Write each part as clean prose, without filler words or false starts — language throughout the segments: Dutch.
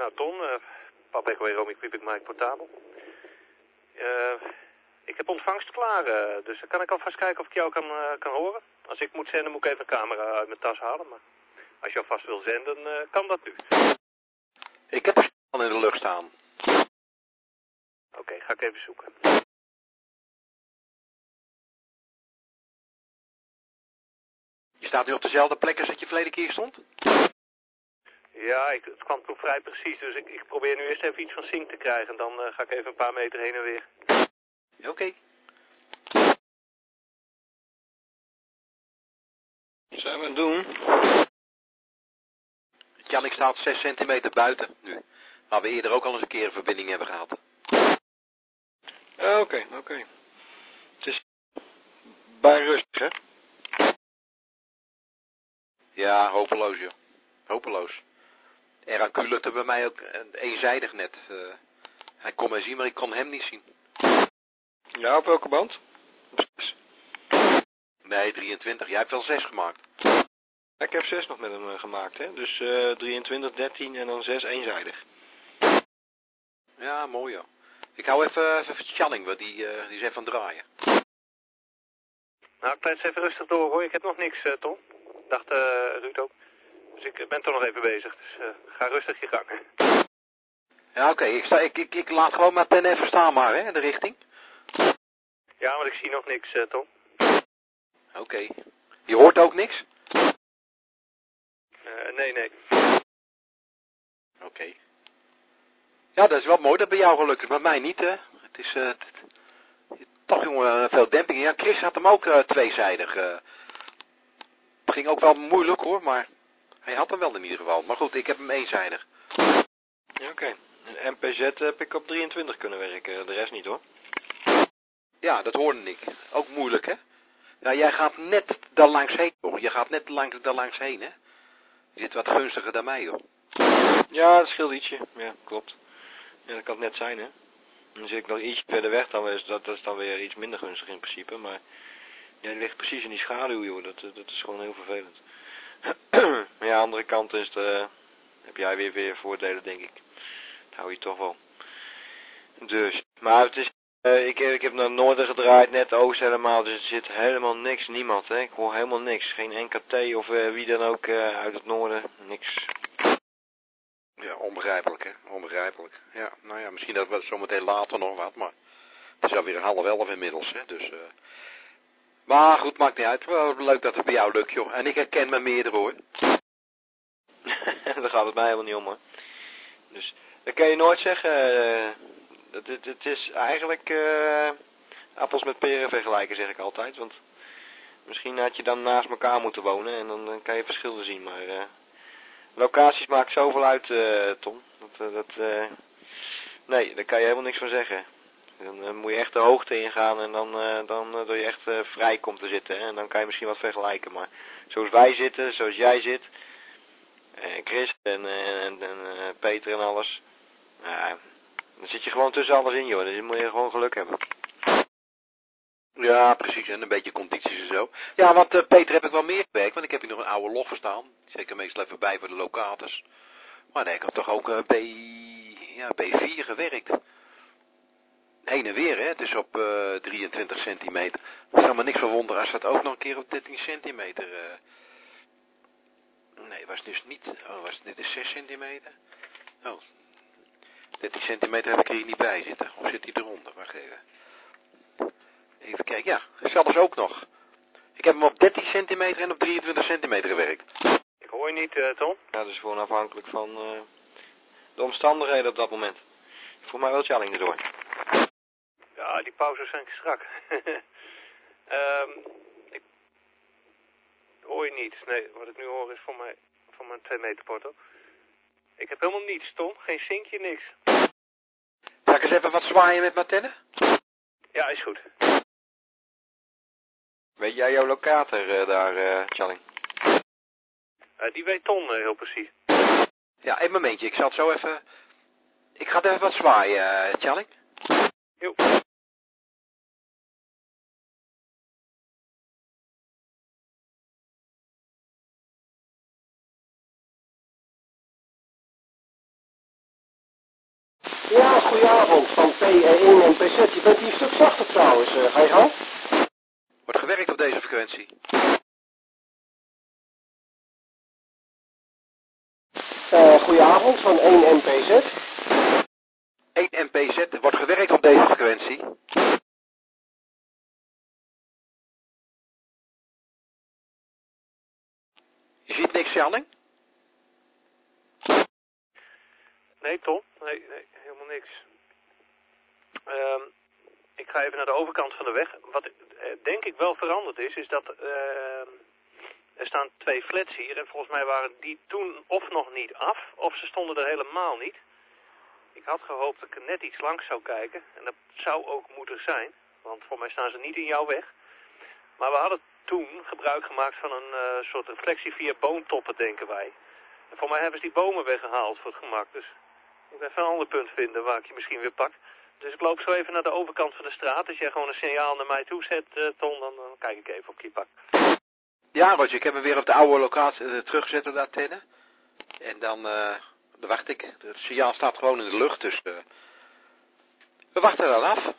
Ja, Ton, Pap Echo en Romy Quebec Mike Portabel. Ik heb ontvangst klaar, dus dan kan ik alvast kijken of ik jou kan horen. Als ik moet zenden, moet ik even een camera uit mijn tas halen, maar als je alvast wil zenden, kan dat nu. Ik heb een al in de lucht staan. Oké, ga ik even zoeken. Je staat nu op dezelfde plek als dat je verleden keer stond? Ja, het kwam toen vrij precies, dus ik probeer nu eerst even iets van zink te krijgen. En dan ga ik even een paar meter heen en weer. Oké. Wat zijn we aan het doen? Jannik staat 6 centimeter buiten nu. Waar we eerder ook al eens een keer een verbinding hebben gehad. Oké. Het is bij rustig, hè? Ja, hopeloos joh. Hopeloos. RAQ lukte bij mij ook eenzijdig net. Hij kon mij zien, maar ik kon hem niet zien. Ja, op welke band? Nee, 23. Jij hebt wel 6 gemaakt. Ik heb 6 nog met hem gemaakt, hè? Dus 23, 13 en dan 6 eenzijdig. Ja, mooi joh. Ik hou even Channing, want die is even aan het draaien. Nou, ik plets even rustig door hoor. Ik heb nog niks, Tom. Dacht Ruud ook. Dus ik ben toch nog even bezig. Dus ga rustig je gang. Ja, oké. Ik laat gewoon maar ten even staan maar, hè, de richting. Ja, maar ik zie nog niks, Tom. Oké. Je hoort ook niks? Nee. Oké. Ja, dat is wel mooi dat bij jou gelukt is, maar mij niet, hè. Het is toch, jongen, veel demping. Ja, Chris had hem ook tweezijdig. Het ging ook wel moeilijk, hoor, maar hij had hem wel in ieder geval. Maar goed, ik heb hem eenzijdig. Ja, oké. Een MPZ heb ik op 23 kunnen werken, de rest niet, hoor. Ja, dat hoorde ik. Ook moeilijk, hè. Nou, jij gaat net daar langs heen, hoor. Je gaat net daar langs heen, hè. Je zit wat gunstiger dan mij, hoor. Ja, dat scheelt ietsje. Ja, klopt. Ja, dat kan het net zijn, hè. Dan zit ik nog iets verder weg, dat is dan weer iets minder gunstig in principe, maar ja, die ligt precies in die schaduw, joh. Dat is gewoon heel vervelend. Maar ja, aan de andere kant heb jij weer voordelen, denk ik. Dat hou je toch wel. Dus, maar het is, ik heb naar noorden gedraaid, net oost helemaal, dus er zit helemaal niks, niemand, hè. Ik hoor helemaal niks. Geen NKT of wie dan ook uit het noorden, niks. Ja, onbegrijpelijk, hè. Onbegrijpelijk. Ja, nou ja, misschien dat we zometeen later nog wat, maar het is alweer 10:30 inmiddels, hè. Dus, maar goed, maakt niet uit. Wel leuk dat het bij jou lukt, joh. En ik herken me meerdere, hoor. Daar gaat het mij helemaal niet om, hoor. Dus, dat kan je nooit zeggen. Het is eigenlijk appels met peren vergelijken, zeg ik altijd. Want misschien had je dan naast elkaar moeten wonen en dan kan je verschillen zien. Maar locaties maakt zoveel uit, Tom. Nee, daar kan je helemaal niks van zeggen. Dan moet je echt de hoogte ingaan en dan dat je echt vrij komt te zitten. Hè? En dan kan je misschien wat vergelijken. Maar zoals wij zitten, zoals jij zit, Chris en Peter en alles. Dan zit je gewoon tussen alles in, joh. Dus dan moet je gewoon geluk hebben. Ja, precies. En een beetje condities en zo. Ja, want Peter heb ik wel meer gewerkt, want ik heb hier nog een oude loffer staan. Die zet ik er meestal even bij voor de locators. Maar nee, ik heb toch ook B4 gewerkt. Heen en weer, hè. Het is op 23 centimeter. Het zou me niks verwonderen als dat ook nog een keer op 13 centimeter... Nee, was dus niet... Oh, dit is 6 centimeter? Oh, 13 centimeter heb ik er hier niet bij zitten. Of zit hij eronder? Wacht even. Even kijken, ja, zelfs ook nog. Ik heb hem op 13 centimeter en op 23 centimeter gewerkt. Ik hoor je niet, Tom. Ja, dat is gewoon afhankelijk van de omstandigheden op dat moment. Voor mij wel Challing erdoor. Ja, die pauzes zijn strak. Ik hoor je niet. Nee, wat ik nu hoor is van mijn 2 meter porto. Ik heb helemaal niets, Tom. Geen zinkje, niks. Zal ik eens even wat zwaaien met mijn tennen? Ja, is goed. Weet jij jouw locator daar, Challing? Die weet Ton heel precies. Ja, een momentje. Ik zal het zo even... Ik ga het even wat zwaaien, Tjalling. Jo. Ja, goedenavond, van P1 en PZ. Je bent hier een stuk zachter trouwens. Ga je gang? Wordt gewerkt op deze frequentie. Goedenavond, van 1 NPZ. 1 MPZ, wordt gewerkt op deze frequentie. Je ziet niks, Jalling? Nee, Tom. Nee, helemaal niks. Ik ga even naar de overkant van de weg. Wat denk ik wel veranderd is dat er staan 2 flats hier. En volgens mij waren die toen of nog niet af, of ze stonden er helemaal niet. Ik had gehoopt dat ik er net iets langs zou kijken. En dat zou ook moeten zijn. Want voor mij staan ze niet in jouw weg. Maar we hadden toen gebruik gemaakt van een soort reflectie via boomtoppen, denken wij. En voor mij hebben ze die bomen weggehaald voor het gemak. Dus ik moet even een ander punt vinden waar ik je misschien weer pak. Dus ik loop zo even naar de overkant van de straat. Als jij gewoon een signaal naar mij toe zet, Ton, dan kijk ik even of je pak. Ja, Roger, ik heb hem weer op de oude locatie teruggezet op de antenne. En dan wacht ik. Het signaal staat gewoon in de lucht, dus we wachten dan af.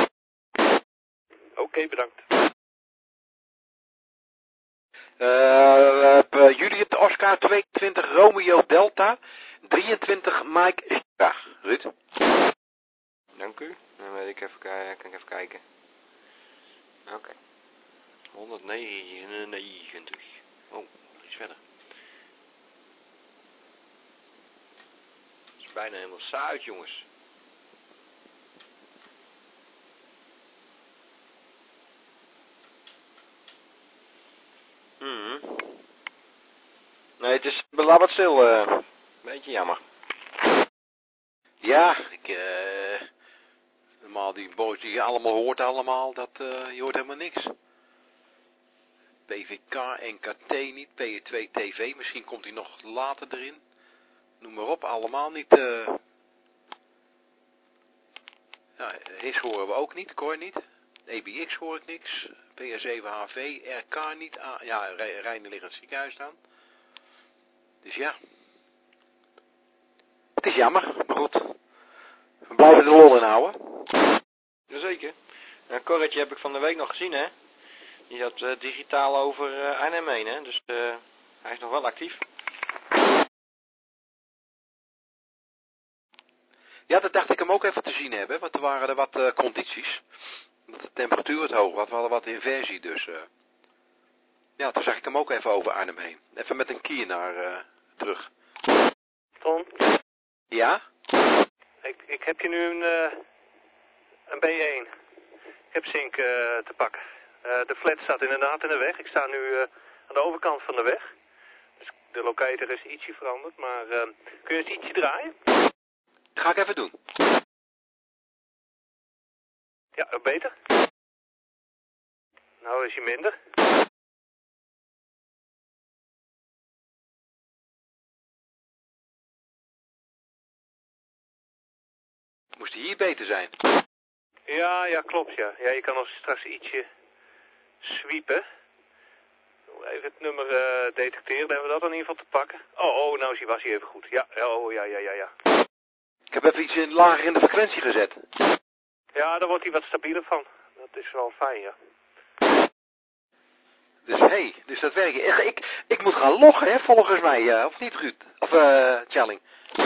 Oké, bedankt. Juliet Oscar 22 Romeo Delta 23 Mike Sierra. Ruud? Dank u. Dan weet ik even, kan ik even kijken. Oké. 199. Oh, iets verder. Het is bijna helemaal saai, jongens. Nee, het is belabberd stil. Beetje jammer. Ja, normaal die boys die je allemaal hoort allemaal, je hoort helemaal niks. PVK, NKT niet, PE2 TV, misschien komt hij nog later erin. Noem maar op, allemaal niet. Ja, HIS horen we ook niet, Cor niet. EBX hoor ik niks. PR7 HV, RK niet. Ja, Reine ligt in het ziekenhuis dan. Dus ja. Het is jammer, maar goed. We blijven de lol inhouden. Jazeker. Corretje heb ik van de week nog gezien, hè. Die zat digitaal over Arnhem heen, hè. Dus hij is nog wel actief. Ja, dat dacht ik hem ook even te zien hebben, want er waren er wat condities. Dat de temperatuur wat hoog was, we hadden wat inversie, dus ja, toen zag ik hem ook even over Arnhem heen. Even met een kier naar terug. Ton? Ja? Ik heb je nu een B1. Ik heb zink te pakken. De flat staat inderdaad in de weg. Ik sta nu aan de overkant van de weg. Dus de locator is ietsje veranderd, maar kun je het ietsje draaien? Dat ga ik even doen. Ja, beter. Nou is hij minder. Moest hij hier beter zijn? Ja, klopt, ja. Ja, je kan nog straks ietsje sweepen. Even het nummer detecteren, dan hebben we dat in ieder geval te pakken. Oh, nou was hij even goed. Ja. Ik heb even iets lager in de frequentie gezet. Ja, daar wordt hij wat stabieler van. Dat is wel fijn, ja. Dus dat werkt. Ik moet gaan loggen, hè, volgens mij, of niet, Ruud? Of, Tjalling?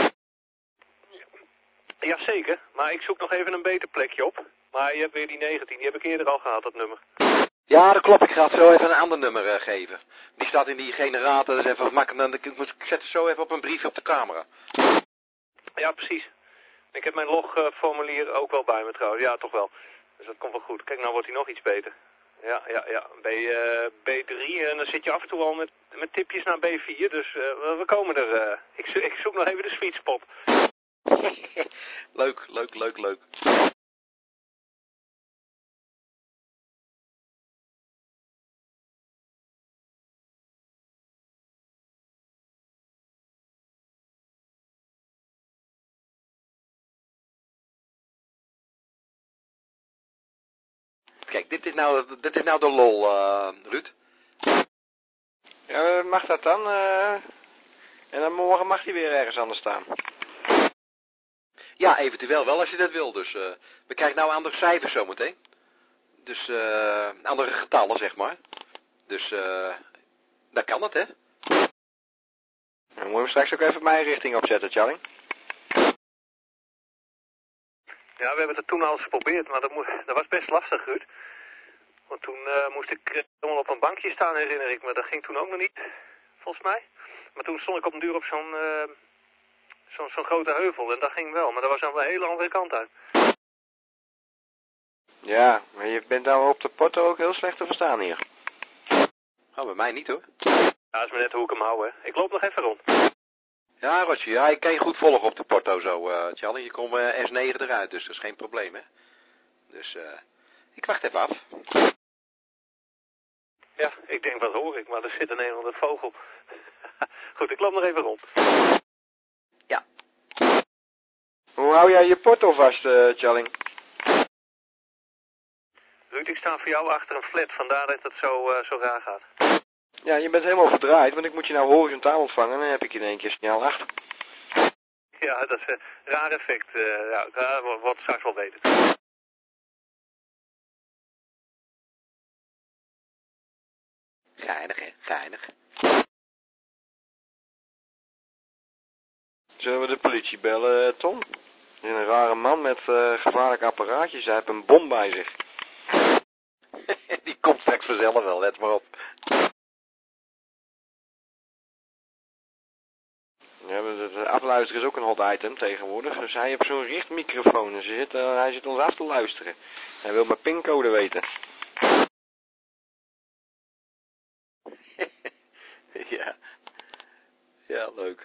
Jazeker, maar ik zoek nog even een beter plekje op. Maar je hebt weer die 19, die heb ik eerder al gehad, dat nummer. Ja, dat klopt. Ik ga het zo even een ander nummer geven. Die staat in die generator, dat is even makkelijk. Ik zet het zo even op een briefje op de camera. Ja, precies. Ik heb mijn logformulier ook wel bij me trouwens. Ja, toch wel. Dus dat komt wel goed. Kijk, nou wordt hij nog iets beter. Ja. B3 en dan zit je af en toe al met tipjes naar B4. Dus we komen er. Ik zoek nog even de sweet spot. Leuk. Kijk, dit is nou de lol, Ruud. Ja, mag dat dan? En dan morgen mag hij weer ergens anders staan. Ja, eventueel wel als je dat wil. Dus we krijgen nou andere cijfers zometeen. Dus andere getallen, zeg maar. Dus dan kan het, hè. Dan moeten we straks ook even mijn richting opzetten, Charlie. Ja, we hebben het toen al eens geprobeerd, maar dat was best lastig, Ruud. Want toen moest ik helemaal op een bankje staan, herinner ik me. Dat ging toen ook nog niet, volgens mij. Maar toen stond ik op een duur op zo'n grote heuvel en dat ging wel. Maar dat was aan de hele andere kant uit. Ja, maar je bent nou op de porto ook heel slecht te verstaan hier. Oh, bij mij niet, hoor. Ja, dat is maar net hoe ik hem hou, hè. Ik loop nog even rond. Ja, Roger, ja, ik kan je goed volgen op de porto zo, Charlie. Je komt S9 eruit, dus dat is geen probleem, hè. Dus ik wacht even af. Ja, ik denk, wat hoor ik, maar er zit een of andere vogel. Goed, ik loop nog even rond. Ja. Hoe hou jij je porto vast, Charlie? Ruud, ik sta voor jou achter een flat, vandaar dat het zo raar gaat. Ja, je bent helemaal verdraaid, want ik moet je nou horizontaal ontvangen en dan heb ik je in één keer signaal achter. Ja, dat is een raar effect. Ja, wat straks wel weten. Geinig, hè? Geinig. Zullen we de politie bellen, Tom? Een rare man met gevaarlijke apparaatjes. Hij heeft een bom bij zich. Die komt straks vanzelf wel, let maar op. Ja, het afluisteren is ook een hot item tegenwoordig. Dus hij heeft zo'n richtmicrofoon. Dus hij zit ons af te luisteren. Hij wil mijn pincode weten. Ja. Ja, leuk.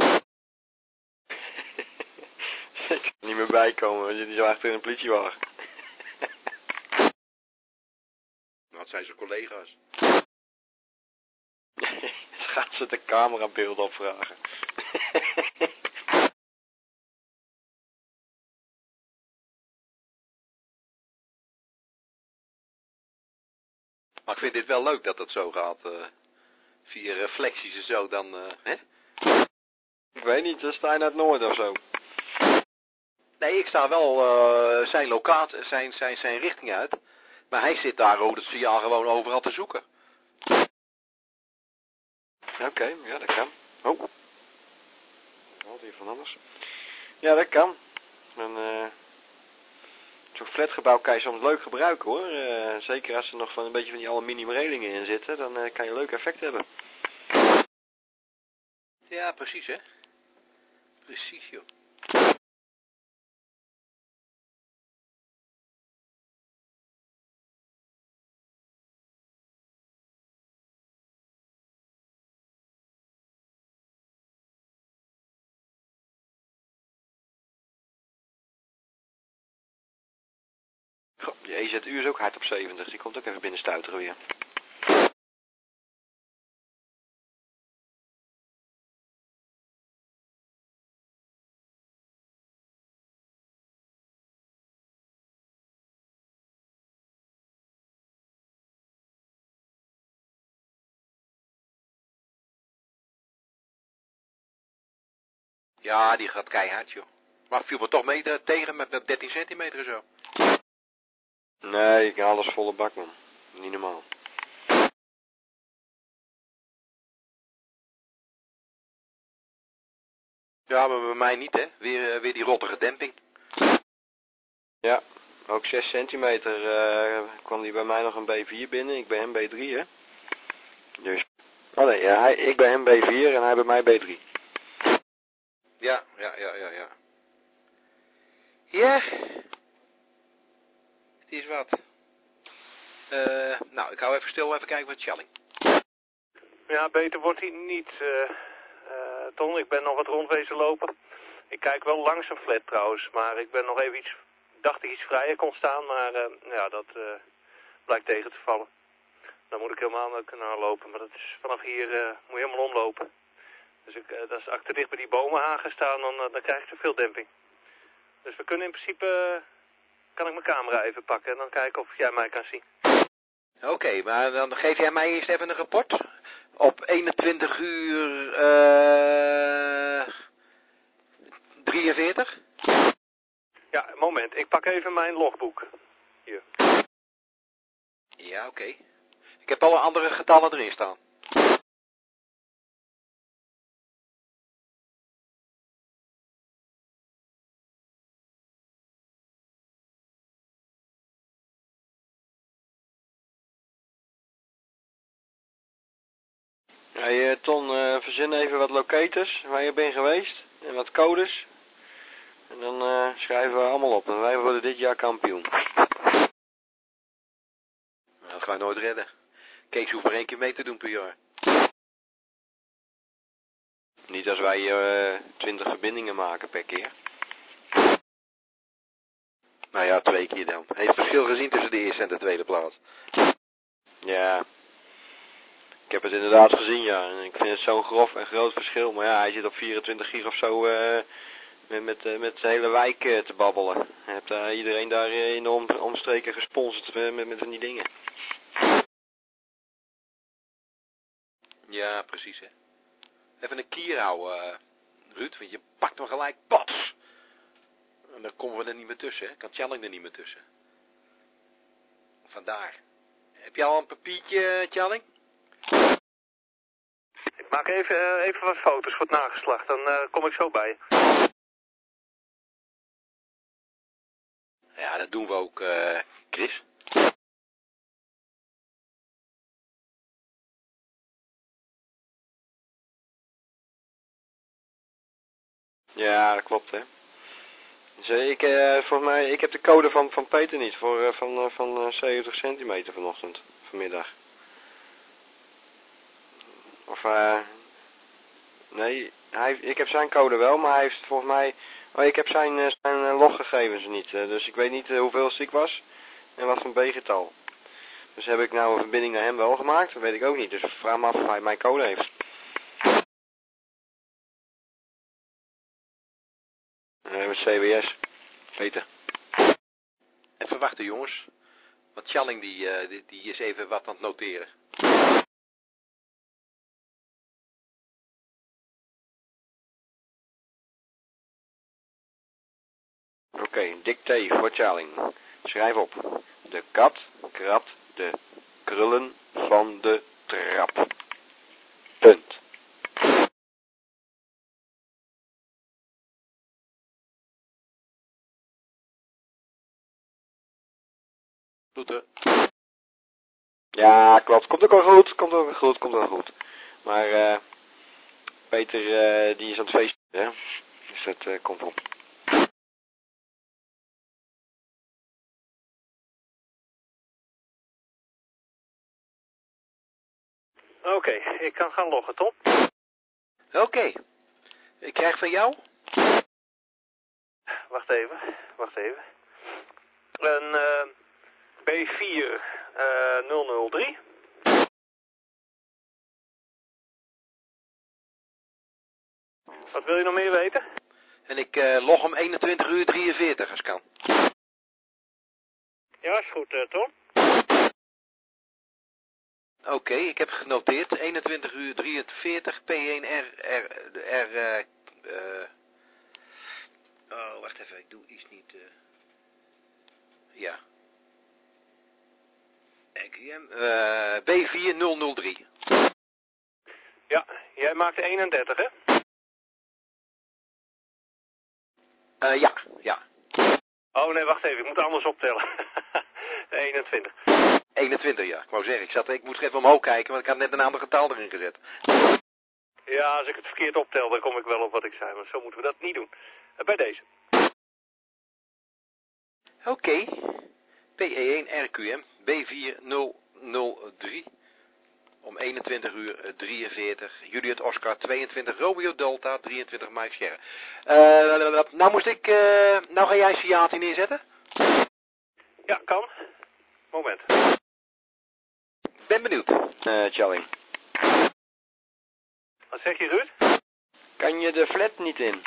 Ik kan er niet meer bijkomen, want je zit zo achter in een politiewagen. Wat zijn zijn collega's? Gaan ze de camerabeeld opvragen. Maar ik vind dit wel leuk dat het zo gaat. Via reflecties en zo dan, hè? Ik weet niet, dan sta je naar het noorden of zo. Nee, ik sta wel zijn locatie, zijn richting uit. Maar hij zit daar over het signaal gewoon overal te zoeken. Oké, ja, dat kan. Oh. Wat hier van anders? Ja, dat kan. Zo'n flatgebouw kan je soms leuk gebruiken, hoor. Zeker als er nog een beetje van die aluminium relingen in zitten, dan kan je een leuk effect hebben. Ja, precies, hè? Precies, joh. Goh, je EZU is ook hard op 70. Die komt ook even binnen stuiteren weer. Ja, die gaat keihard, joh. Maar viel me toch mee tegen met 13 centimeter en zo. Nee, ik haal alles volle bak, man. Niet normaal. Ja, maar bij mij niet, hè. Weer die rottige demping. Ja, ook 6 centimeter kwam die bij mij nog een B4 binnen. Ik ben hem B3, hè. Dus. Oh nee, ja, ik ben hem B4 en hij bij mij B3. Ja. Ja. Het is wat. Nou, ik hou even stil, even kijken wat Challing. Ja, beter wordt hij niet, Ton. Ik ben nog wat rondwezen lopen. Ik kijk wel langs een flat trouwens, maar ik ben nog even dacht ik iets vrijer kon staan, maar ja, dat blijkt tegen te vallen. Dan moet ik helemaal naar lopen, maar dat is, vanaf hier moet je helemaal omlopen. Dus als ik te dicht bij die bomenhagen sta, dan krijg ik te veel demping. Dus we kunnen in principe, kan ik mijn camera even pakken en dan kijken of jij mij kan zien. Oké, maar dan geef jij mij eerst even een rapport. Op 21 uur 43. Ja, moment. Ik pak even mijn logboek. Hier. Ja, oké. Ik heb alle andere getallen erin staan. Hey, Ton, verzin even wat locators waar je bent geweest en wat codes. En dan schrijven we allemaal op. En wij worden dit jaar kampioen. Nou, dat ga je nooit redden. Kees hoeft maar 1 keer mee te doen per jaar. Niet als wij 20 verbindingen maken per keer. Nou ja, 2 keer dan. Heeft het verschil gezien tussen de eerste en de tweede plaats? Ja, ik heb het inderdaad gezien, ja. En ik vind het zo'n groot verschil. Maar ja, hij zit op 24 gig of zo met zijn hele wijk te babbelen. Je hebt iedereen daar in de omstreken gesponsord met van die dingen. Ja, precies, hè. Even een kier houden, Ruud, want je pakt hem gelijk, pats! En dan komen we er niet meer tussen, hè. Kan Tjalling er niet meer tussen. Vandaar. Heb je al een papiertje, Tjalling? Ik maak even wat foto's voor het nageslacht. Dan kom ik zo bij je. Ja, dat doen we ook, Chris. Ja, dat klopt, hè. Dus, volgens mij, ik heb de code van Peter niet, van 70 centimeter vanmiddag. Of, nee, ik heb zijn code wel, maar hij heeft volgens mij, ik heb zijn loggegevens niet. Dus ik weet niet hoeveel ik was en wat voor B-getal. Dus heb ik nou een verbinding naar hem wel gemaakt, dat weet ik ook niet. Dus vraag me af of hij mijn code heeft. Met CWS. Peter. Even wachten, jongens. Want Tjalling die is even wat aan het noteren. Oké, dicté voor Tjalling. Schrijf op. De kat krabt de krullen van de trap. Punt. Toeten. Ja, klopt. Komt ook wel goed. Maar Peter die is aan het feest, hè? Dus dat komt op. Oké, ik kan gaan loggen, Tom. Oké. Ik krijg van jou? Wacht even. Een B4 003. Wat wil je nog meer weten? En ik log hem 21 uur 43 als kan. Ja, is goed, Tom. Oké, ik heb genoteerd. 21 uur 43 P1R oh, wacht even, ik doe iets niet. Ja. RQM. B4003. Ja, jij maakte 31, hè? Ja. Oh nee, wacht even, ik moet anders optellen. 21. 21, ja. Ik wou zeggen, ik moest even omhoog kijken, want ik had net een ander getal erin gezet. Ja, als ik het verkeerd optel, dan kom ik wel op wat ik zei, maar zo moeten we dat niet doen. Bij deze. Oké. PE1 RQM B4003 om 21 uur 43. Juliet Oscar 22 Romeo Delta 23 Mike Sierra. Nou ga jij Ciati neerzetten? Ja, kan. Moment. Ben benieuwd. Tjalling. Wat zeg je, Ruud? Kan je de flat niet in?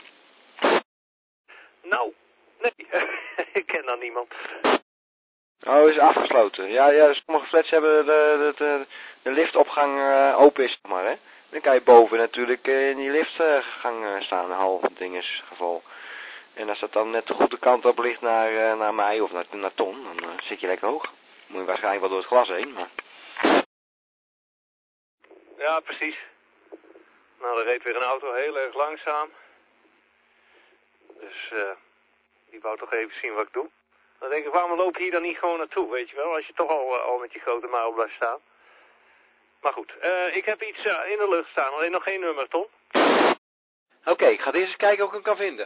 Nou, nee. Ik ken dan niemand. Oh, is afgesloten. Ja, sommige flats hebben de liftopgang open is, zeg maar, hè. Dan kan je boven natuurlijk in die liftgang staan, half dinges geval. En als dat dan net de goede kant op ligt naar mij of naar Ton, dan zit je lekker hoog. Moet je waarschijnlijk wel door het glas heen, maar... Ja, precies. Nou, er reed weer een auto heel erg langzaam. Dus die wou toch even zien wat ik doe. Dan denk ik, waarom loop je hier dan niet gewoon naartoe, weet je wel? Als je toch al met je grote muil blijft staan. Maar goed, ik heb iets in de lucht staan. Alleen nog geen nummer, Tom. Oké, ik ga eerst eens kijken of ik hem kan vinden.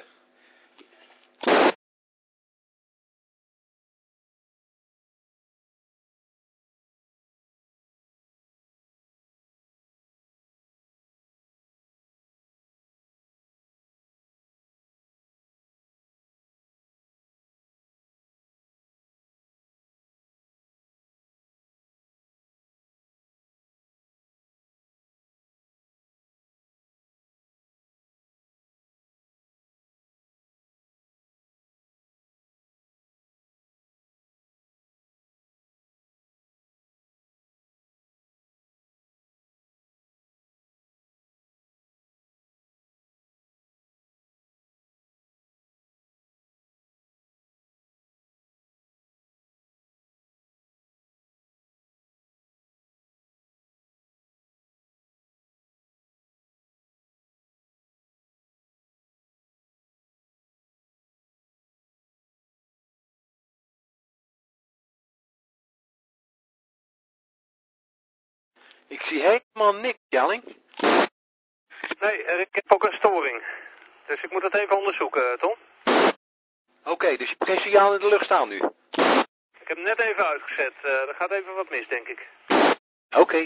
Ik zie helemaal niks, Jalling. Nee, ik heb ook een storing. Dus ik moet het even onderzoeken, Tom. Oké, dus je hebt geen signaal in de lucht staan nu. Ik heb hem net even uitgezet. Er gaat even wat mis, denk ik. Oké.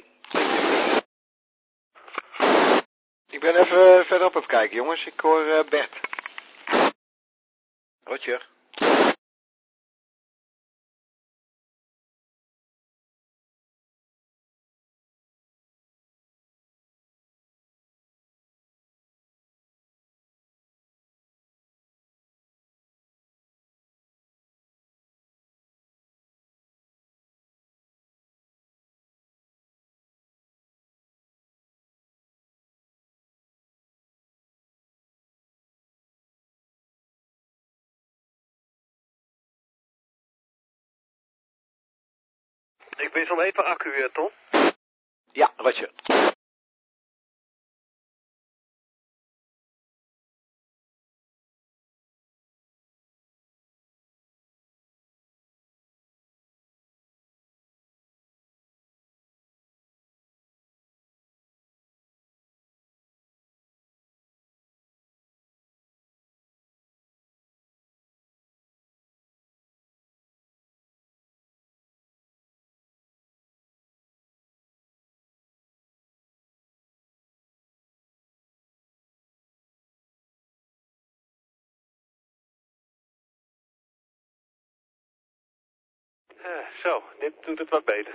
Ik ben even verderop aan het kijken, jongens. Ik hoor Bert. Roger. Ik wissel even accu, Tom. Ja, Roger. Zo, dit doet het wat beter.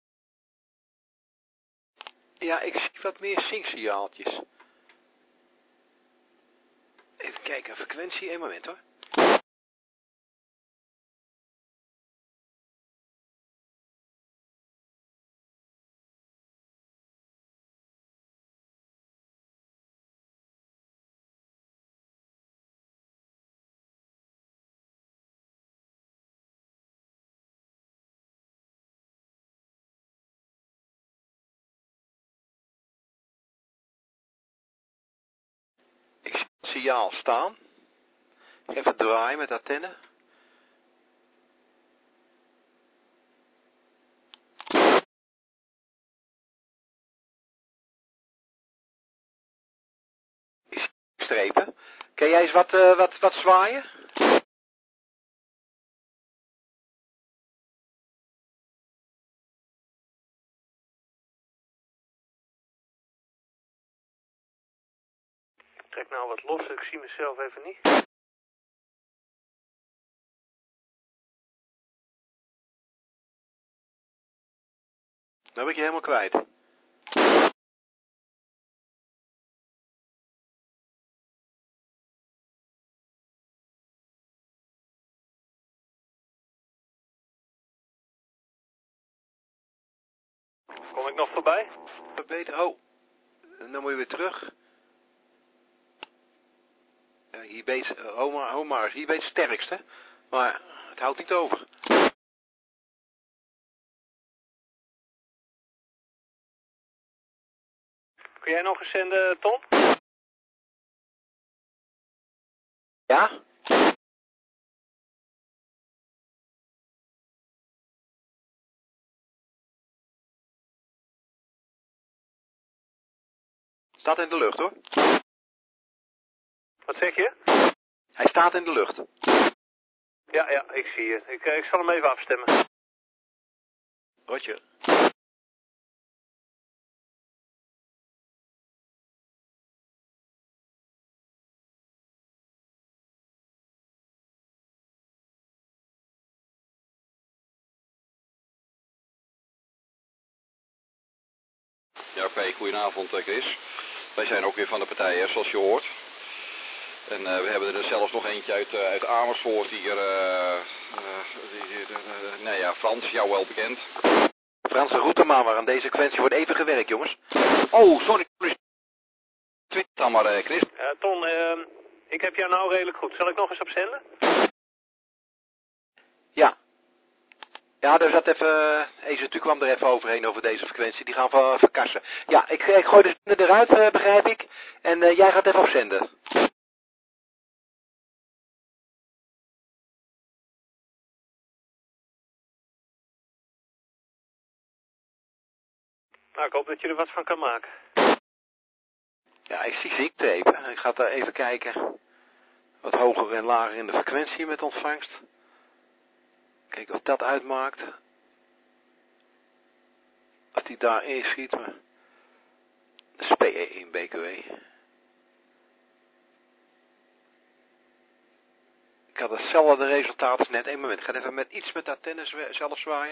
Ja, ik zie wat meer synksignaaltjes. Even kijken, frequentie, 1 moment hoor. Ik zie het signaal staan. Even draaien met de antenne. Ik zie strepen. Kan jij eens wat zwaaien? Trek nou wat los, ik zie mezelf even niet. Dan ben ik je helemaal kwijt. Kom ik nog voorbij? Beter. Oh, dan moet je weer terug. Hier weet Omar, hier weet het sterkste. Maar het houdt niet over. Kun jij nog eens zenden, Tom? Ja? Staat in de lucht hoor. Wat zeg je? Hij staat in de lucht. Ja, ik zie het. Ik zal hem even afstemmen. Roger. Ja, oké, goedenavond Chris. Wij zijn ook weer van de partij, hè, zoals je hoort. En we hebben er dus zelfs nog eentje uit Amersfoort hier, nou ja, Frans, jou wel bekend. Franse routeman, waar aan deze sequentie wordt even gewerkt, jongens. Oh, sorry. Tweet dan maar, Chris. Ton, ik heb jou nou redelijk goed. Zal ik nog eens opzenden? Ja. Ja, er zat even... EZ kwam er even overheen over deze frequentie. Die gaan we verkassen. Ja, ik gooi de zender eruit, begrijp ik. En jij gaat even opzenden. Nou, ik hoop dat je er wat van kan maken. Ja, ik zie ziektape. Ik ga daar even kijken. Wat hoger en lager in de frequentie met ontvangst. Kijken of dat uitmaakt. Of die daar inschiet. Maar... Dat is PE1 BKW. Ik had hetzelfde resultaat als net. Eén moment. Ik ga even met iets met dat tennis zelf zwaaien.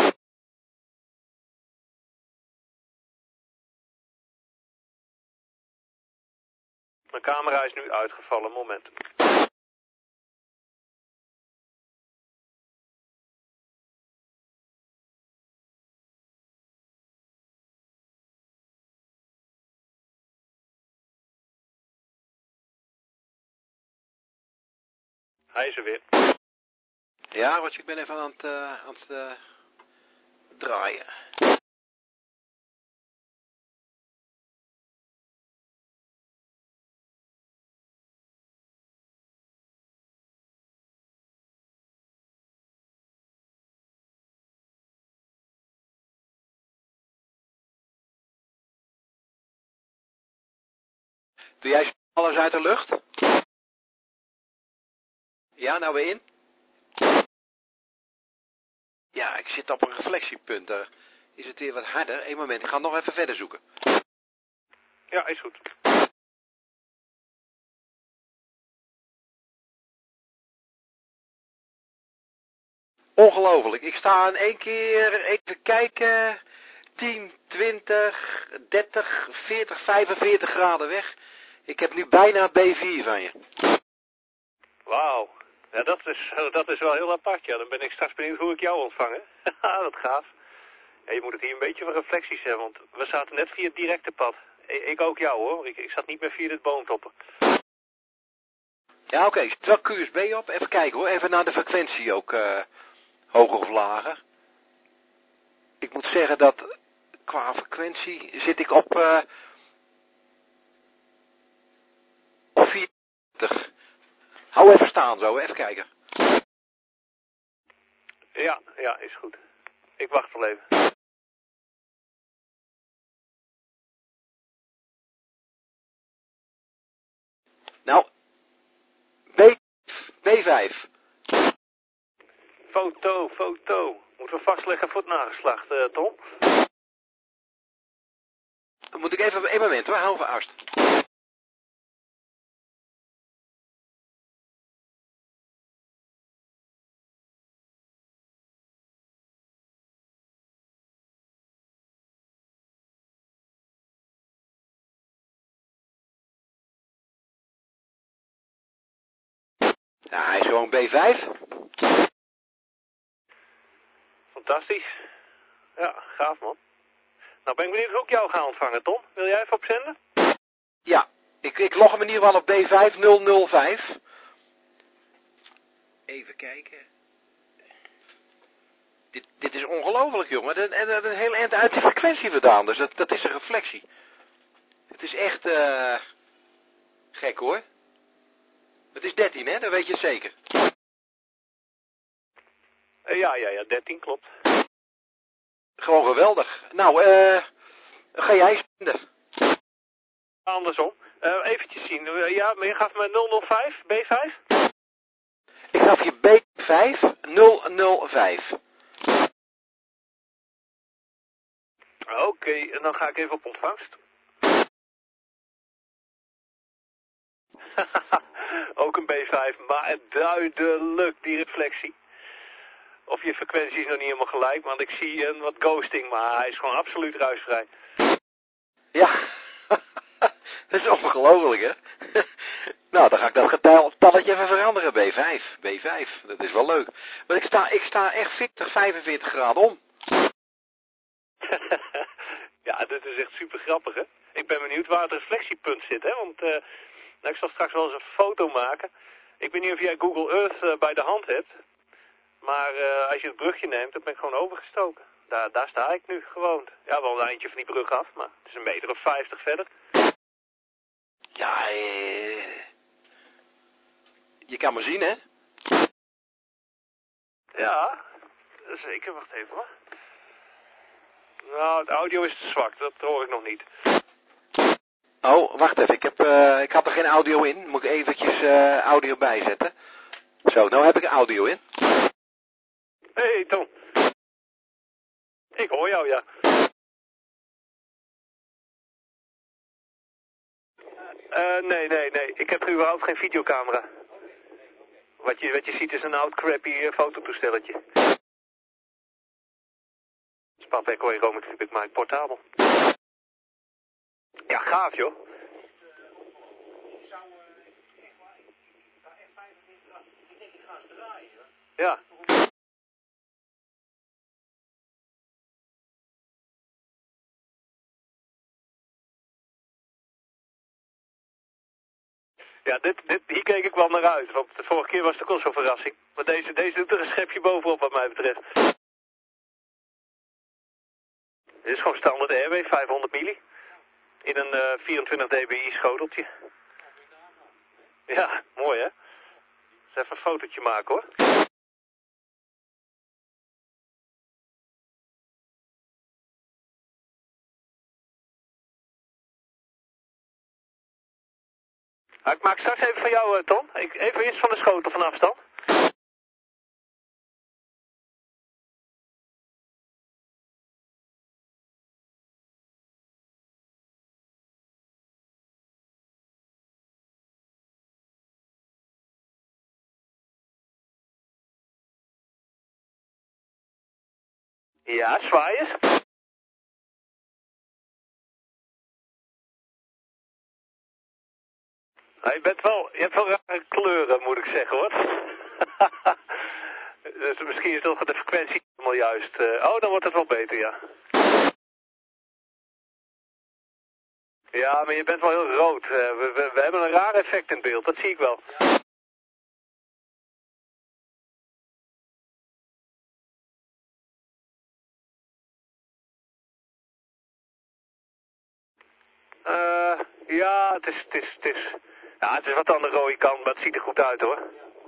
Mijn camera is nu uitgevallen. Moment. Hij is er weer. Ja, Roger, ik ben even aan het draaien. Doe jij alles uit de lucht? Ja, nou weer in? Ja, ik zit op een reflectiepunt. Daar is het weer wat harder. Eén moment, ik ga nog even verder zoeken. Ja, is goed. Ongelooflijk. Ik sta in één keer, even kijken, 10, 20, 30, 40, 45 graden weg. Ik heb nu bijna B4 van je. Wauw. Ja, dat is wel heel apart. Ja, dan ben ik straks benieuwd hoe ik jou ontvang. Haha, dat gaaf. Ja, je moet het hier een beetje van reflecties hebben, want we zaten net via het directe pad. Ik ook jou hoor. Ik zat niet meer via dit boomtoppen. Ja, oké. Stel QSB op. Even kijken hoor. Even naar de frequentie ook. Hoger of lager. Ik moet zeggen dat qua frequentie zit ik op 40. Hou even staan zo, even kijken. Ja, is goed. Ik wacht wel even. Nou, B5. Foto. Moeten we vastleggen voor het nageslacht, Tom? Dan moet ik even, een moment hoor, hou even angst. Nou, hij is gewoon B5. Fantastisch. Ja, gaaf man. Nou ben ik benieuwd hoe ik jou ga ontvangen, Tom. Wil jij even opzenden? Ja, Ik log hem in ieder geval op B5005. Even kijken. Dit is ongelooflijk, jongen. En een heel eind uit de frequentie vandaan. Dus dat is een reflectie. Het is echt gek, hoor. Het is 13, hè? Dat weet je zeker. Ja, 13 klopt. Gewoon geweldig. Nou, ga jij zenden? Andersom. Eventjes zien. Ja, maar je gaf me 005, B5? Ik gaf je B5005. Oké, en dan ga ik even op ontvangst. Ook een B5, maar duidelijk die reflectie. Of je frequentie is nog niet helemaal gelijk, want ik zie een wat ghosting, maar hij is gewoon absoluut ruisvrij. Ja, dat is ongelooflijk, hè? Nou, dan ga ik dat getalletje even veranderen, B5. B5, dat is wel leuk. Want ik sta echt 40, 45 graden om. Ja, dit is echt super grappig, hè? Ik ben benieuwd waar het reflectiepunt zit, hè? Want nou, ik zal straks wel eens een foto maken. Ik weet niet of jij Google Earth bij de hand hebt. Maar als je het brugje neemt, dan ben ik gewoon overgestoken. Daar sta ik nu gewoon. Ja, wel een eindje van die brug af, maar het is een meter of 50 verder. Ja, je kan me zien, hè? Ja, zeker. Wacht even, hoor. Nou, het audio is te zwak. Dat hoor ik nog niet. Oh, wacht even. Ik had er geen audio in. Moet ik eventjes audio bijzetten. Zo, nou heb ik audio in. Hey, Tom. Ik hoor jou, ja. Nee. Ik heb überhaupt geen videocamera. Wat je ziet is een oud crappy fototoestelletje. Spat Echo en Rome heb ik maar portabel. Ja, gaaf, joh. Ja. Ja, hier keek ik wel naar uit, want de vorige keer was het ook al zo'n verrassing. Maar deze doet er een schepje bovenop wat mij betreft. Dit is gewoon standaard RW, 500 milli. In een 24 dBi schoteltje. Ja, mooi hè? Dus even een fotootje maken hoor. Nou, ik maak straks even van jou, Tom. Even eerst van de schotel van afstand. Ja, zwaaiers. Nou, je hebt wel rare kleuren, moet ik zeggen hoor. Dus misschien is toch de frequentie helemaal juist. Oh, dan wordt het wel beter, ja. Ja, maar je bent wel heel rood. We hebben een raar effect in beeld, dat zie ik wel. Ja, het is wat aan de rode kant, maar het ziet er goed uit hoor.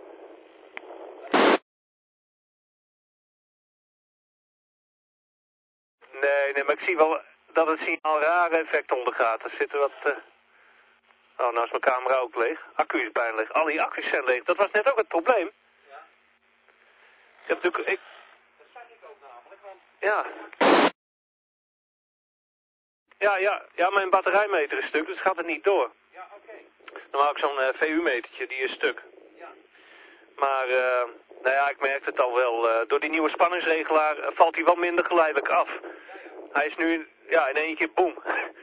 Nee, maar ik zie wel dat het signaal rare effect ondergaat. Er zitten wat... Oh, nou is mijn camera ook leeg. Accu is bijna leeg. Al die accu's zijn leeg. Dat was net ook het probleem. Ja. Ik heb natuurlijk... Dat zag ik ook namelijk, want... Ja, mijn batterijmeter is stuk, dus gaat het niet door. Ja, oké. Normaal ook zo'n VU-metertje, die is stuk. Ja. Maar, nou ja, ik merk het al wel. Door die nieuwe spanningsregelaar valt hij wel minder geleidelijk af. Hij is nu, in één keer boem.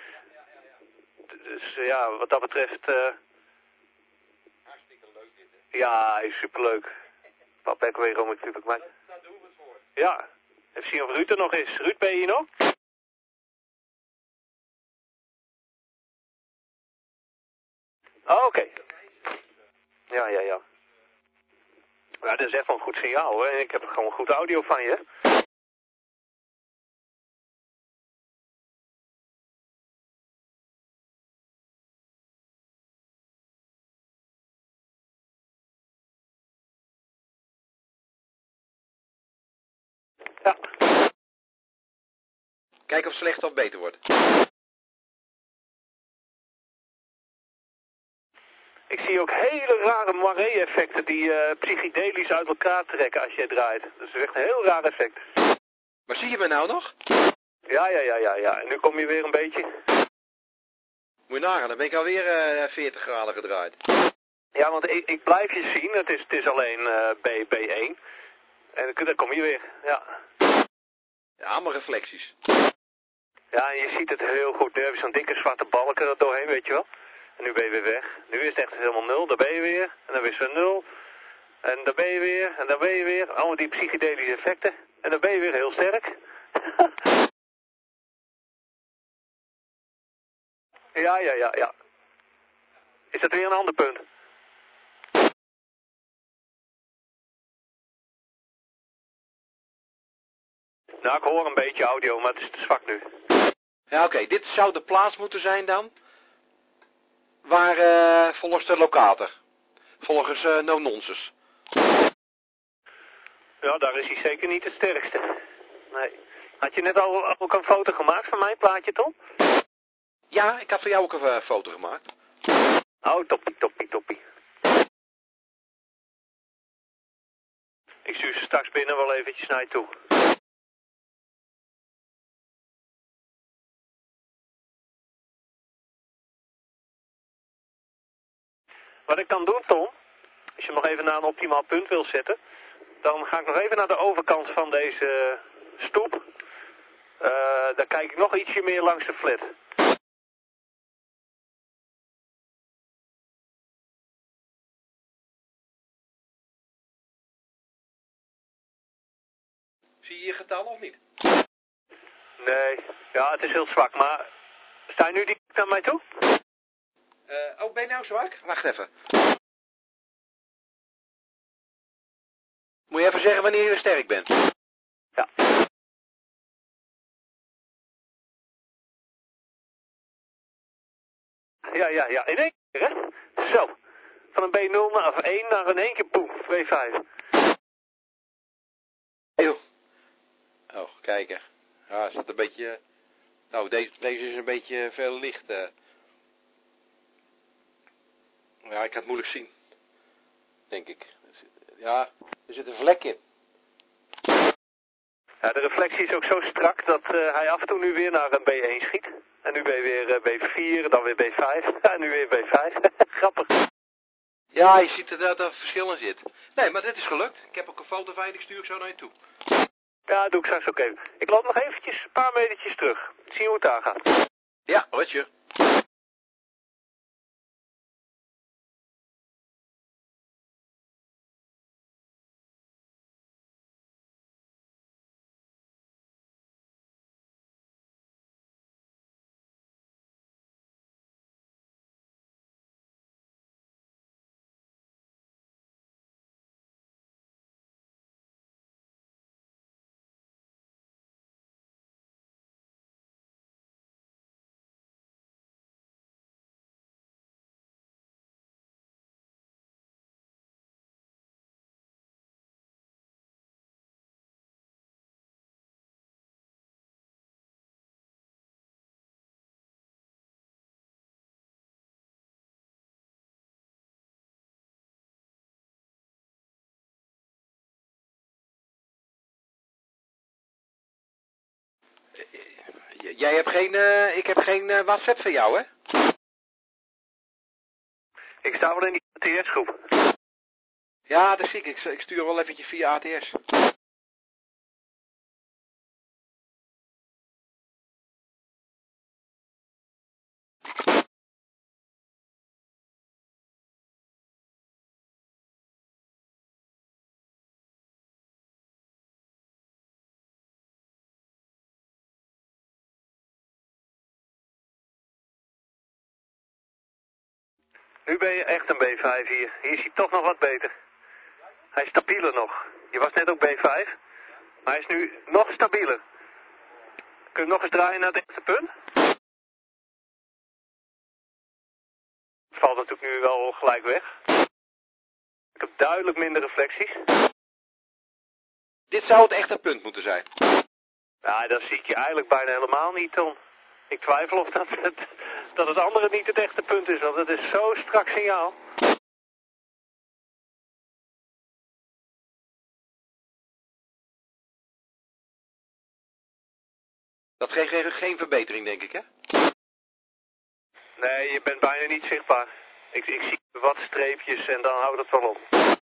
Dus ja, wat dat betreft... Hartstikke leuk dit, hè? Ja, hij is superleuk. Papa, ik weet waarom ik natuurlijk maar... Daar doen we het voor. Ja, even zien of Ruud er nog is. Ruud, ben je hier nog? Oh, oké. Ja. Ja, dat is echt wel een goed signaal hoor. Ik heb gewoon goed audio van je. Ja. Kijk of het slecht of beter wordt. Ik zie ook hele rare marée-effecten die psychedelisch uit elkaar trekken als jij draait. Dat is echt een heel raar effect. Maar zie je me nou nog? Ja. En nu kom je weer een beetje. Moet je nagaan, dan ben ik alweer 40 graden gedraaid. Ja, want ik blijf je zien. Het is alleen B1. En dan kom je weer. Ja. Ja, allemaal reflecties. Ja, en je ziet het heel goed. Nu heb je zo'n dikke zwarte balken er doorheen, weet je wel. En nu ben je weer weg. Nu is het echt helemaal 0. Daar ben je weer. En dan weer zo'n 0. En daar ben je weer. En daar ben je weer. Allemaal die psychedelische effecten. En dan ben je weer heel sterk. Ja. Is dat weer een ander punt? Nou, ik hoor een beetje audio, maar het is te zwak nu. Ja, oké. Dit zou de plaats moeten zijn dan. Waar volgens de locator. Volgens No Nonsense. Ja, daar is hij zeker niet het sterkste. Nee. Had je net al ook een foto gemaakt van mijn plaatje, Tom? Ja, ik had voor jou ook een foto gemaakt. Oh, toppie. Ik stuur ze straks binnen wel eventjes naar je toe. Wat ik kan doen, Tom, als je hem nog even naar een optimaal punt wil zetten, dan ga ik nog even naar de overkant van deze stoep. Dan kijk ik nog ietsje meer langs de flat. Zie je je getal of niet? Nee, ja, het is heel zwak, maar sta je nu direct naar mij toe? Oh, ben je nou zwak? Wacht even. Moet je even zeggen wanneer je weer sterk bent. Ja. Ja, in één keer, hè? Zo. Van een B0 naar 1 naar in één keer, boem, 2,5. Joh. Oh, kijken. Ja, is dat een beetje... Nou, deze is een beetje veel licht. Ja, ik kan het moeilijk zien. Denk ik. Ja, er zit een vlek in. Ja, de reflectie is ook zo strak dat hij af en toe nu weer naar een B1 schiet. En nu ben je weer B4, dan weer B5. En nu weer B5. Grappig. Ja, je ziet dat er verschil in zit. Nee, maar dit is gelukt. Ik heb ook een foto van je, die stuur ik zo naar je toe. Ja, doe ik straks ook even. Ik loop nog eventjes een paar metertjes terug. Zie hoe het daar gaat. Ja, Roger. Jij hebt geen, ik heb geen WhatsApp van jou, hè? Ik sta wel in die ATS-groep. Ja, dat zie ik. Ik stuur wel eventjes via ATS. Nu ben je echt een B5 hier. Hier is hij toch nog wat beter. Hij is stabieler nog. Je was net ook B5. Maar hij is nu nog stabieler. Kun je nog eens draaien naar het eerste punt? Het valt natuurlijk nu wel gelijk weg. Ik heb duidelijk minder reflecties. Dit zou het echte punt moeten zijn. Ja, dat zie ik je eigenlijk bijna helemaal niet, Tom. Ik twijfel of dat het andere niet het echte punt is, want het is zo strak signaal. Dat geeft geen verbetering, denk ik, hè? Nee, je bent bijna niet zichtbaar. Ik zie wat streepjes en dan houdt het wel op.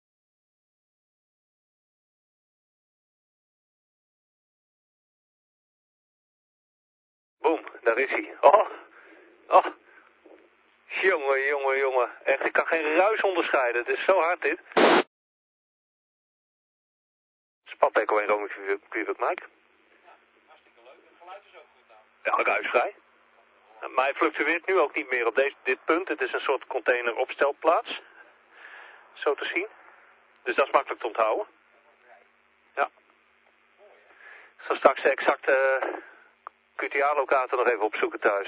Boom, daar is hij. Oh. Jongen. Echt, ik kan geen ruis onderscheiden. Het is zo hard dit. Spat Echo en Romeo Quebec Mike. Hartstikke leuk. Het geluid is ook goed aan. Ja, ruisvrij. Maar hij fluctueert nu ook niet meer op dit punt. Het is een soort containeropstelplaats. Zo te zien. Dus dat is makkelijk te onthouden. Ja. Ik zal straks de exacte QTA-locator nog even opzoeken thuis.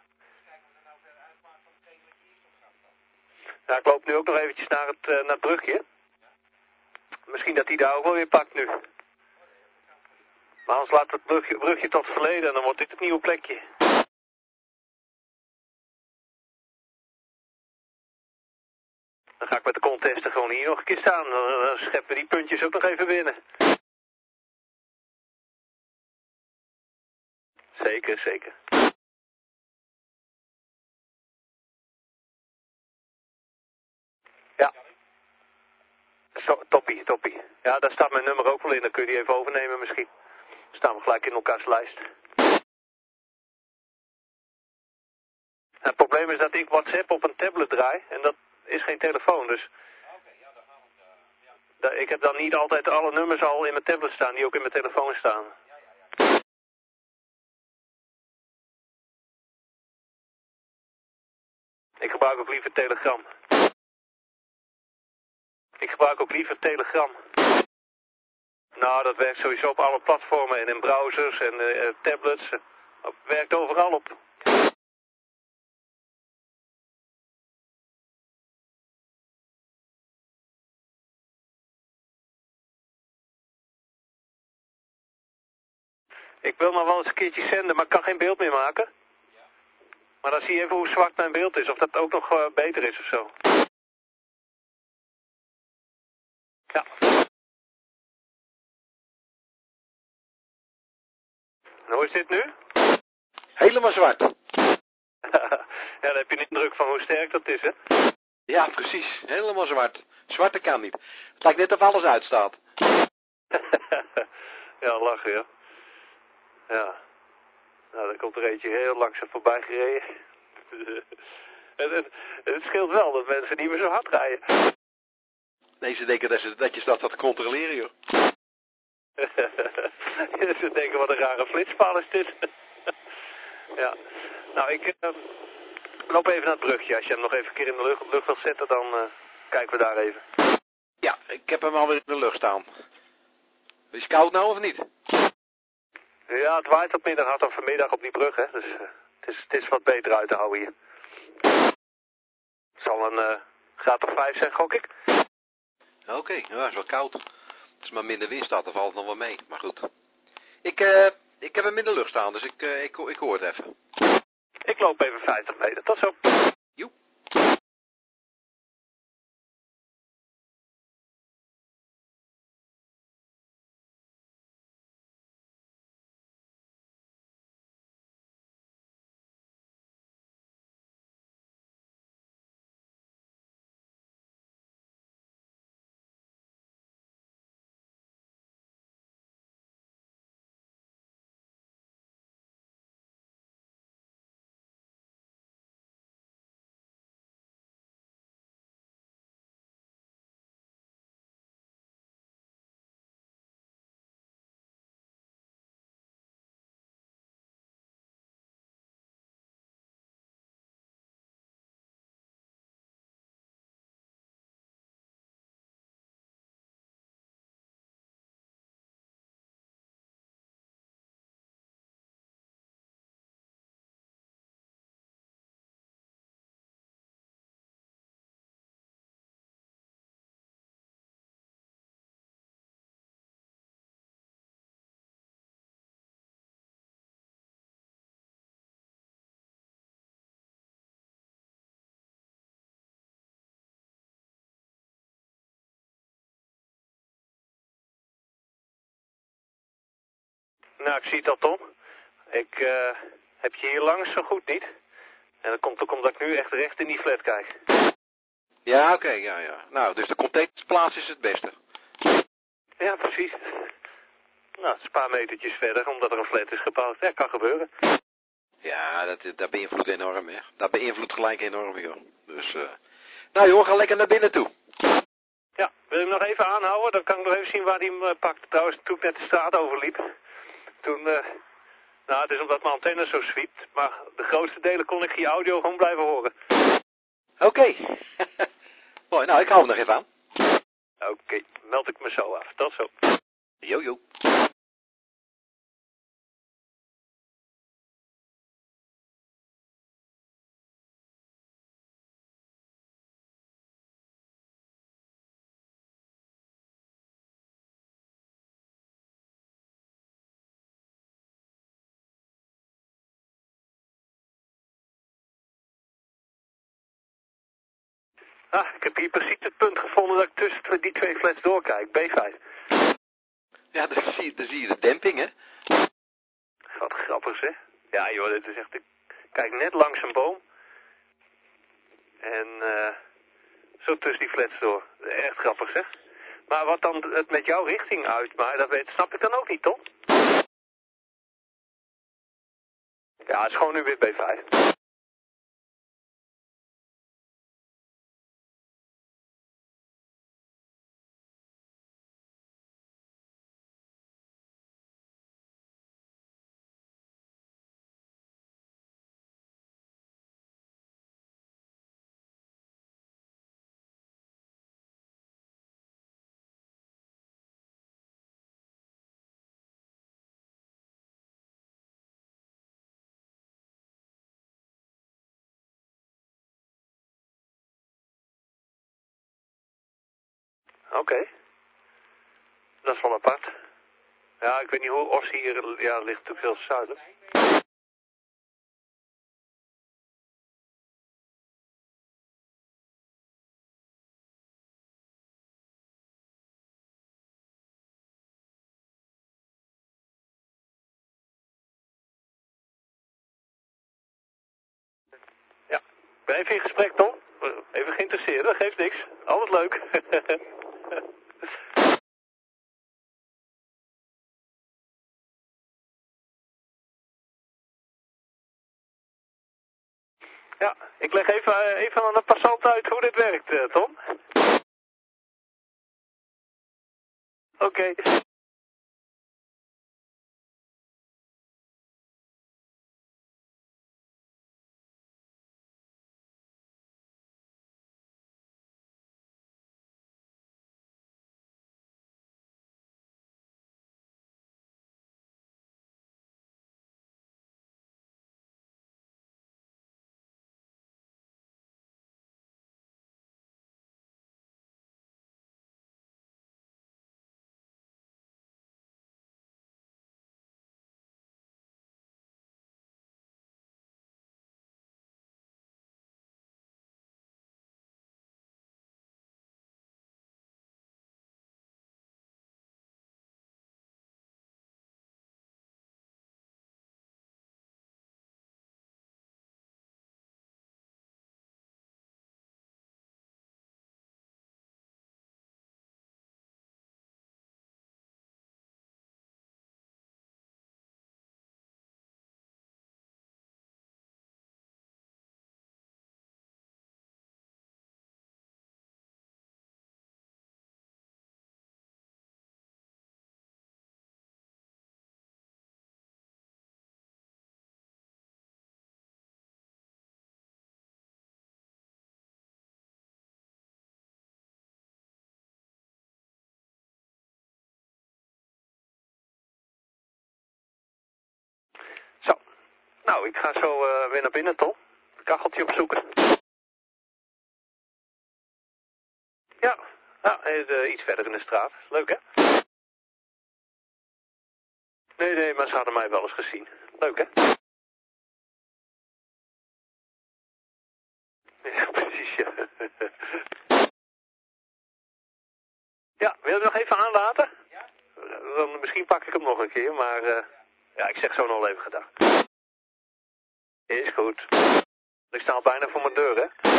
Ja, ik loop nu ook nog eventjes naar het brugje. Misschien dat hij daar ook wel weer pakt nu. Maar anders laat het brugje tot het verleden en dan wordt dit het nieuwe plekje. Dan ga ik met de contesten gewoon hier nog een keer staan. Dan scheppen we die puntjes ook nog even binnen. Zeker. Ja. Zo, toppie. Ja, daar staat mijn nummer ook wel in. Dan kun je die even overnemen misschien. Dan staan we gelijk in elkaars lijst. Het probleem is dat ik WhatsApp op een tablet draai. En dat is geen telefoon, dus... Ik heb dan niet altijd alle nummers al in mijn tablet staan, die ook in mijn telefoon staan. Ik gebruik ook liever Telegram. Nou, dat werkt sowieso op alle platformen en in browsers en tablets. Het werkt overal op. Ik wil nog wel eens een keertje zenden, maar ik kan geen beeld meer maken. Maar dan zie je even hoe zwart mijn beeld is, of dat ook nog beter is of zo. Ja. En hoe is dit nu? Helemaal zwart. Ja, dan heb je een indruk van hoe sterk dat is, hè? Ja, precies. Helemaal zwart. Zwarte kan niet. Het lijkt net of alles uitstaat. Ja, lachen, ja. Ja. Nou, dan komt er eentje heel langzaam voorbij gereden. Het scheelt wel dat mensen niet meer zo hard rijden. Nee, ze denken dat je staat te controleren, joh. Ze denken, wat een rare flitspaal is dit. Ja. Nou, ik loop even naar het brugje. Als je hem nog even een keer in de lucht wilt zetten, dan kijken we daar even. Ja, ik heb hem alweer in de lucht staan. Is het koud nou of niet? Ja, het waait wat minder hard dan vanmiddag op die brug, hè. Dus het is wat beter uit te houden hier. Het zal een graad of 5 zijn, gok ik. Oké, ja, het is wel koud. Het is maar minder wind staat, dan valt het nog wel mee. Maar goed. Ik heb hem in de lucht staan, dus ik hoor het even. Ik loop even 50 meter. Tot zo. Nou, ik zie het al, Tom. Ik heb je hier langs zo goed niet. En dat komt ook omdat ik nu echt recht in die flat kijk. Ja, oké, ja. Nou, dus de contactplaats is het beste. Ja, precies. Nou, het is een paar metertjes verder, omdat er een flat is gebouwd. Ja, kan gebeuren. Ja, dat beïnvloedt enorm, hè. Dat beïnvloedt gelijk enorm, joh. Dus, nou joh, ga lekker naar binnen toe. Ja, wil je hem nog even aanhouden? Dan kan ik nog even zien waar hij hem pakt. Trouwens, toen ik net de straat overliep. Toen, nou, het is omdat mijn antenne zo zwiept. Maar de grootste delen kon ik je audio gewoon blijven horen. Oké. Mooi, nou, ik hou hem nog even aan. Oké, meld ik me zo af. Tot zo. Jo. Ah, ik heb hier precies het punt gevonden dat ik tussen die twee flats doorkijk. B5. Ja, dan zie je de demping, hè. Wat grappig, hè? Ja, joh, dit is echt... Ik kijk net langs een boom. En zo tussen die flats door. Echt grappig, zeg. Maar wat dan het met jouw richting uitmaakt, dat snap ik dan ook niet, toch? Ja, het is gewoon nu weer B5. Oké. Dat is wel apart. Ja, ik weet niet hoe Os hier... Ja, ligt natuurlijk heel zuidelijk. Ja. Ben even in gesprek, Tom? Even geïnteresseerd, dat geeft niks. Altijd leuk. Ja, ik leg even aan de passant uit hoe dit werkt, Tom. Oké. Zo. Nou, ik ga zo weer naar binnen, Tom. Het kacheltje opzoeken. Ja. Ja, iets verder in de straat. Leuk, hè? Nee, maar ze hadden mij wel eens gezien. Leuk, hè? Ja, precies, ja. Ja, wil je nog even aanlaten? Ja. Dan misschien pak ik hem nog een keer, maar Ja, ik zeg zo nog even gedag. Is goed. Ik sta al bijna voor mijn deur, hè?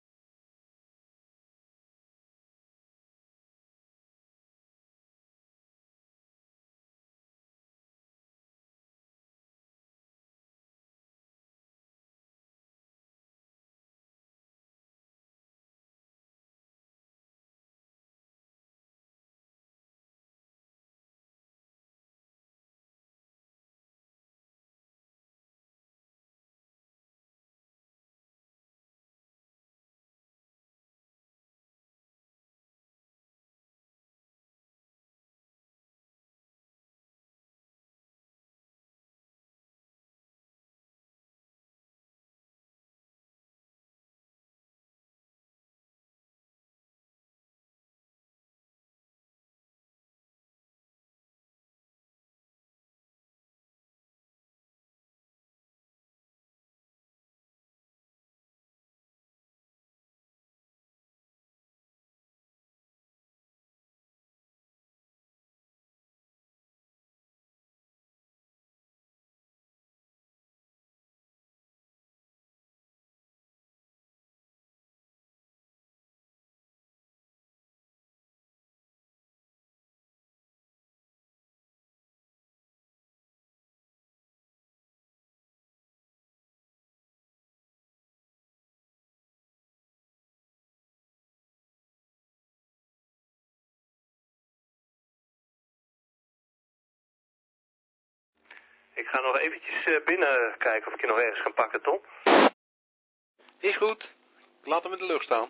Ik ga nog eventjes binnen kijken of ik je nog ergens kan pakken, Tom. Is goed. Laat hem in de lucht staan.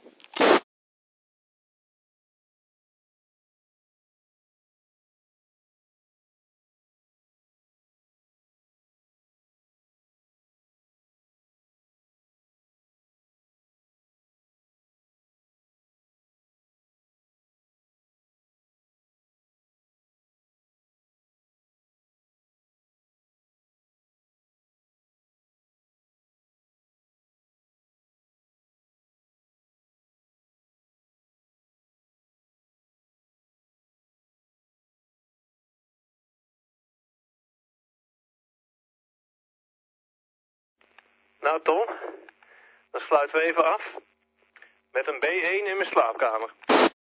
Nou, Tom, dan sluiten we even af met een B1 in mijn slaapkamer.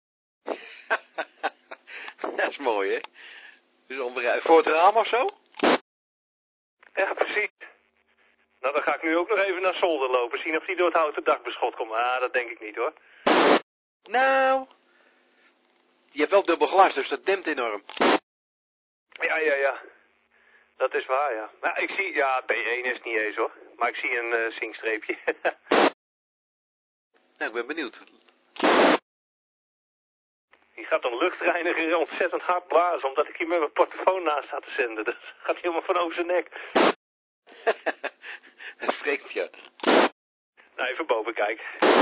Dat is mooi, hè? Dus voor het raam of zo? Ja, precies. Nou, dan ga ik nu ook nog even naar zolder lopen, zien of die door het houten dakbeschot komt. Ah, dat denk ik niet, hoor. Nou, je hebt wel dubbel glas, dus dat dempt enorm. Ja. Dat is waar, ja. Nou, ik zie, ja, B1 is niet eens, hoor. Maar ik zie een zinkstreepje. Nou, ik ben benieuwd. Die gaat een luchtreiniger ontzettend hard blazen, omdat ik hier met mijn portofoon naast sta te zenden. Dat gaat helemaal van over zijn nek. Dat spreekt je. Nou, even boven kijken.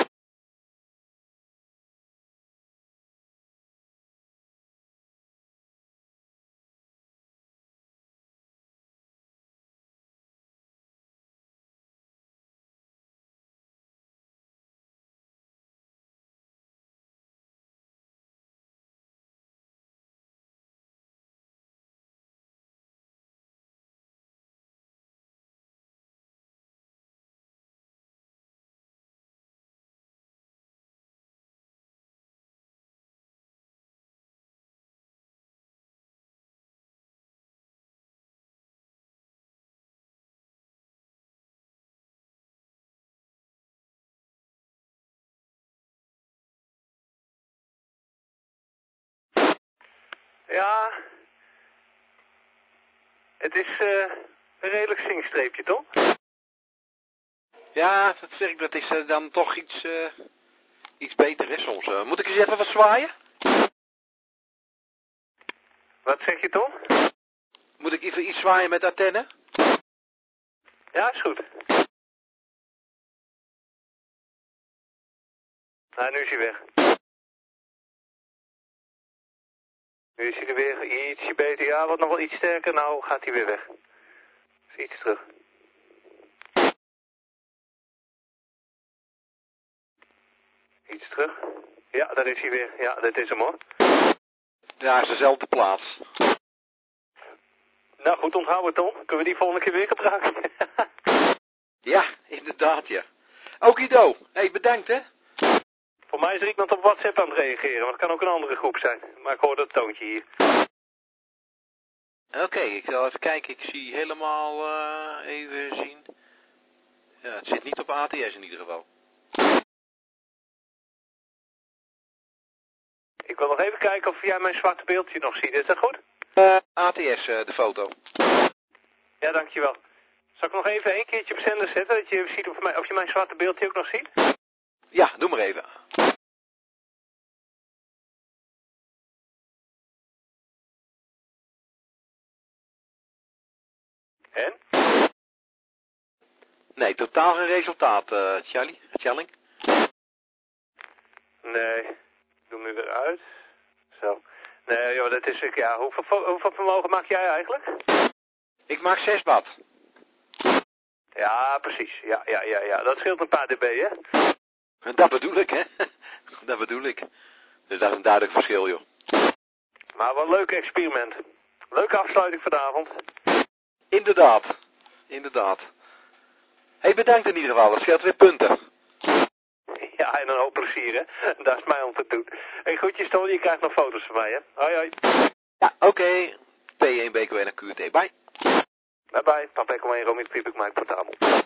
Ja, het is een redelijk zinkstreepje, toch? Ja, dat zeg ik, dat is dan toch iets beter, hè, soms. Moet ik eens even wat zwaaien? Wat zeg je, Tom? Moet ik even iets zwaaien met antenne? Ja, is goed. Nou, nu is hij weg. Nu is hij er weer ietsje beter. Ja, wat nog wel iets sterker. Nou gaat hij weer weg. Dus iets terug. Iets terug. Ja, daar is hij weer. Ja, dit is hem, hoor. Ja, is dezelfde plaats. Nou goed, onthouden Tom. Kunnen we die volgende keer weer gebruiken? Ja, inderdaad, ja. Okido. Hey, bedankt, hè. Voor mij is er iemand op WhatsApp aan het reageren, maar het kan ook een andere groep zijn. Maar ik hoor dat toontje hier. Oké, ik zal even kijken. Ik zie helemaal, even zien. Ja, het zit niet op ATS in ieder geval. Ik wil nog even kijken of jij mijn zwarte beeldje nog ziet. Is dat goed? ATS, de foto. Ja, dankjewel. Zal ik nog even een keertje op zender zetten, dat je even ziet of je mijn zwarte beeldje ook nog ziet? Ja, doe maar even. En? Nee, totaal geen resultaat, Charlie. Nee. Doe me weer uit. Zo. Nee, joh, dat is... Ja, hoeveel vermogen maak jij eigenlijk? Ik maak 6 watt. Ja, precies. Ja. Dat scheelt een paar dB, hè? Dat bedoel ik, hè. Dat bedoel ik. Dus dat is een duidelijk verschil, joh. Maar wat een leuk experiment. Leuke afsluiting vanavond. Inderdaad. Hey, bedankt in ieder geval. Dat scheelt weer punten. Ja, en een hoop plezier, hè? Dat is mij om te doen. Hey, goedjes, Ton, je krijgt nog foto's van mij, hè? Hoi. Ja, oké. P1 BKW en QT. Bye. Bye. Papa, kom maar in Romit Piep, ik maak portabel.